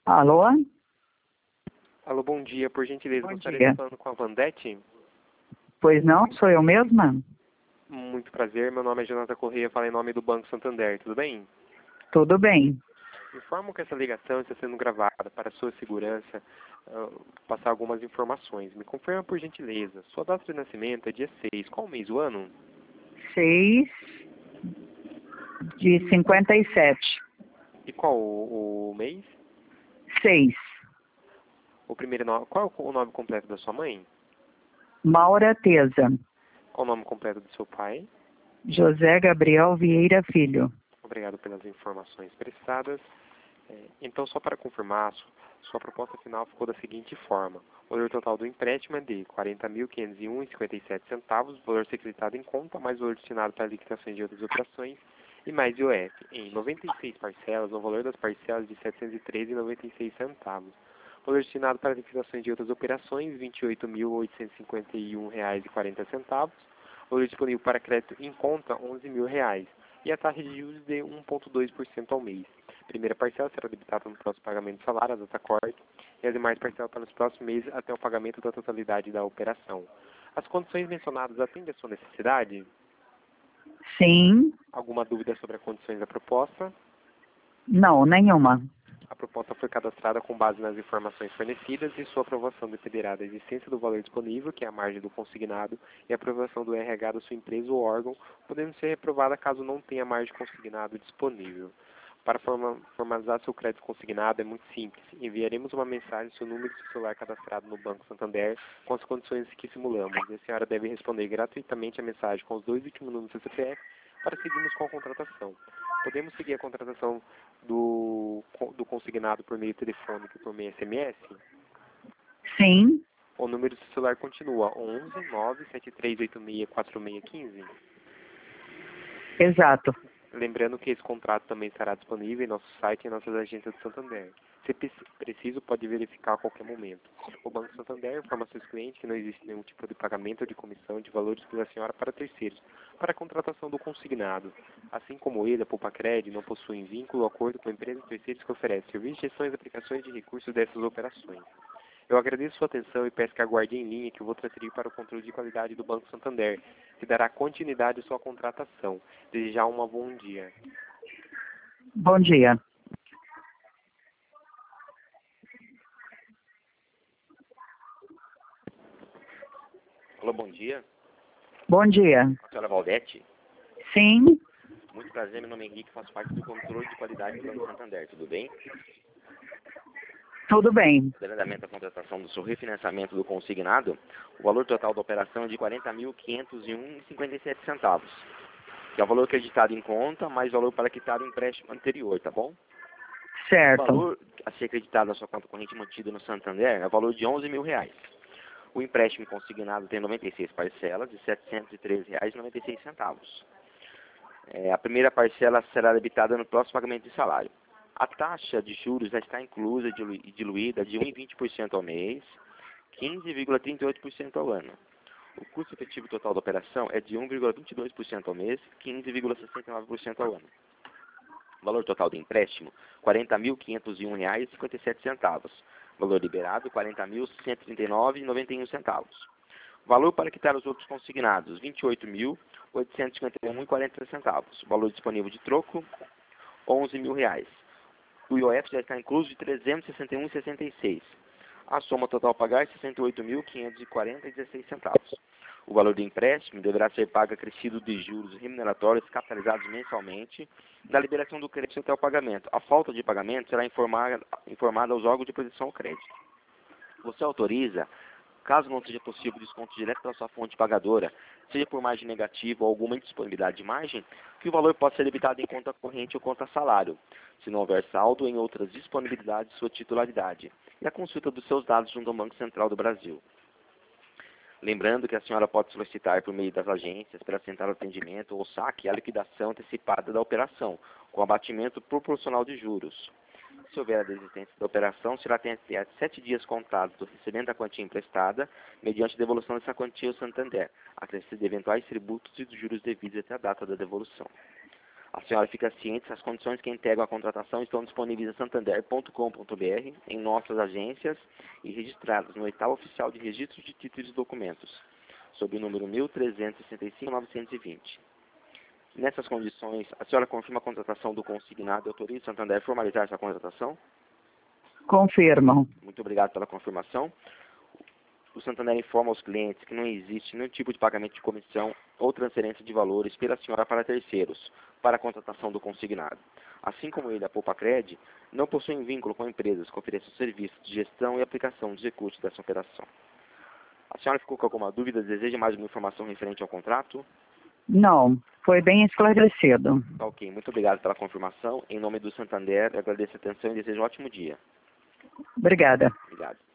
Alô? Alô, bom dia. Por gentileza, Bom gostaria dia. de falar com a Vandete. Pois não, sou eu mesma? Muito prazer, meu nome é Jonathan Correia, falo em nome do Banco Santander, tudo bem? Tudo bem. Informo que essa ligação está sendo gravada para sua segurança, passar algumas informações. Me confirma por gentileza, sua data de nascimento é dia 6, qual mês do ano? 6 de 57. E qual o mês? 6. O primeiro nome, qual é o nome completo da sua mãe? Maura Teza. Qual o nome completo do seu pai? José Gabriel Vieira Filho. Obrigado pelas informações prestadas. Então, só para confirmar, sua proposta final ficou da seguinte forma. O valor total do empréstimo é de R$ 40.501,57, valor secretado em conta, mais valor destinado para liquidações de outras operações, e mais IOF, em 96 parcelas, no valor das parcelas de R$ 713,96. Valor destinado para liquidações de outras operações, R$ 28.851,40. Valor disponível para crédito em conta, R$ 11.000. E a taxa de juros de 1,2% ao mês. A primeira parcela será debitada no próximo pagamento do salário, a data corte, e as demais parcelas para os próximos meses até o pagamento da totalidade da operação. As condições mencionadas atendem à sua necessidade? Sim. Alguma dúvida sobre as condições da proposta? Não, nenhuma. A proposta foi cadastrada com base nas informações fornecidas e sua aprovação dependerá da existência do valor disponível, que é a margem do consignado, e a aprovação do RH da sua empresa ou órgão, podendo ser reprovada caso não tenha margem consignado disponível. Para formalizar seu crédito consignado é muito simples. Enviaremos uma mensagem ao seu número de celular cadastrado no Banco Santander com as condições que simulamos. E a senhora deve responder gratuitamente a mensagem com os 2 últimos números do CPF para seguirmos com a contratação. Podemos seguir a contratação do consignado por meio telefônico e por meio SMS? Sim. O número do celular continua 11 97386 4615. Exato. Lembrando que esse contrato também estará disponível em nosso site e em nossas agências do Santander. Se preciso, pode verificar a qualquer momento. O Banco Santander informa seus clientes que não existe nenhum tipo de pagamento ou de comissão de valores pela senhora para terceiros, para a contratação do consignado. Assim como ele, a Poupa-Cred, não possuem vínculo ou acordo com empresas terceiras que oferecem serviços, gestões e aplicações de recursos dessas operações. Eu agradeço sua atenção e peço que aguarde em linha que eu vou transferir para o controle de qualidade do Banco Santander, que dará continuidade à sua contratação. Desejar um bom dia. Bom dia. Alô, bom dia. Bom dia. A senhora Valdete? Sim. Muito prazer, meu nome é Henrique, faço parte do controle de qualidade do Banco Santander, tudo bem? Tudo bem. Detalhamento da contratação do seu refinanciamento do consignado, o valor total da operação é de R$ 40.501,57, que é o valor acreditado em conta, mais valor para quitar o empréstimo anterior, tá bom? O Certo. valor a ser acreditado na sua conta corrente mantida no Santander é o valor de R$ 11.000. O empréstimo consignado tem 96 parcelas de R$ 713,96. A primeira parcela será debitada no próximo pagamento de salário. A taxa de juros já está inclusa e diluída de 1,20% ao mês, 15,38% ao ano. O custo efetivo total da operação é de 1,22% ao mês, 15,69% ao ano. O valor total do empréstimo, R$ 40.501,57. Valor liberado, R$ 40.139,91. Valor para quitar os outros consignados, R$ 28.851,40. Valor disponível de troco, R$ 11.000. O IOF já está incluso de R$ 361,66. A soma total a pagar é R$ 68.540,16. O valor do empréstimo deverá ser pago acrescido de juros remuneratórios capitalizados mensalmente da liberação do crédito até o pagamento. A falta de pagamento será informada aos órgãos de proteção ao crédito. Você autoriza, caso não seja possível desconto direto da sua fonte pagadora, seja por margem negativa ou alguma indisponibilidade de margem, que o valor possa ser debitado em conta corrente ou conta salário, se não houver saldo em outras disponibilidades de sua titularidade, e a consulta dos seus dados junto ao Banco Central do Brasil. Lembrando que a senhora pode solicitar por meio das agências para central de atendimento ou saque a liquidação antecipada da operação, com abatimento proporcional de juros. Se houver a desistência da operação, será até 7 dias contados do recebimento da quantia emprestada, mediante devolução dessa quantia ao Santander, acrescido de eventuais tributos e dos juros devidos até a data da devolução. A senhora fica ciente que as condições que integram a contratação estão disponíveis em santander.com.br, em nossas agências e registradas no edital oficial de registro de títulos e documentos, sob o número 1365-920. Nessas condições, a senhora confirma a contratação do consignado e autoriza o Santander a formalizar essa contratação? Confirmo. Muito obrigado pela confirmação. O Santander informa aos clientes que não existe nenhum tipo de pagamento de comissão ou transferência de valores pela senhora para terceiros, para a contratação do consignado. Assim como ele, a Poupacred, não possuem vínculo com empresas que ofereçam serviços de gestão e aplicação dos recursos dessa operação. A senhora ficou com alguma dúvida? Deseja mais alguma informação referente ao contrato? Não, foi bem esclarecido. Tá ok, muito obrigado pela confirmação. Em nome do Santander, agradeço a atenção e desejo um ótimo dia. Obrigada. Obrigado.